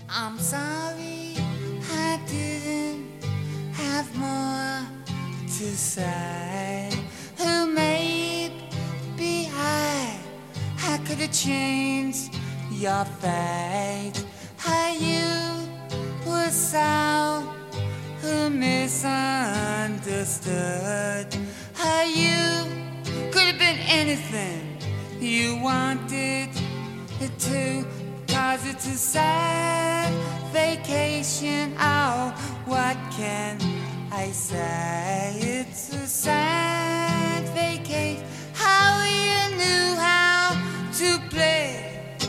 I'm sorry I didn't have more to say. Who made me I could have changed your fate. How you were so who misunderstood. How you could have been anything you wanted to. Cause it's a sad vacation. Oh, what can I say? It's a sad vacation. How you knew how to play.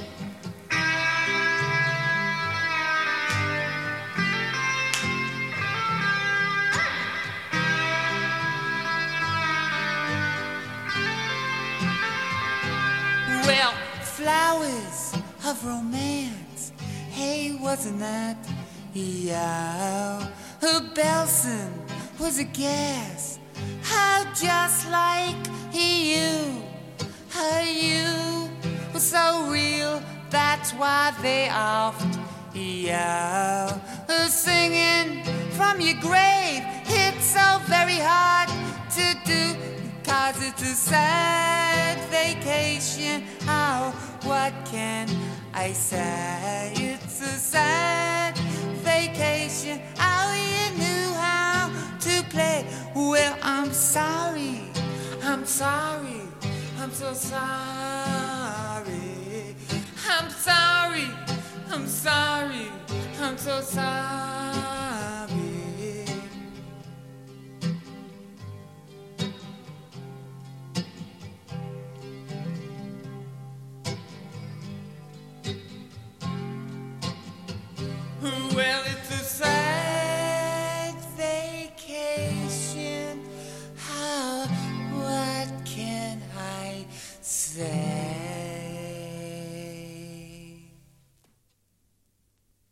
Well, flowers of romance. Hey, wasn't that? Yeah. Her Belson was a gas. How just like you. Her you was so real. That's why they oft. Yeah. Her singing from your grave. It's so very hard to do. Cause it's a sad vacation. Oh, what can I say? It's a sad vacation. Oh, you knew how to play. Well, I'm sorry. I'm sorry. I'm so sorry. I'm sorry. I'm sorry. I'm so sorry. Well,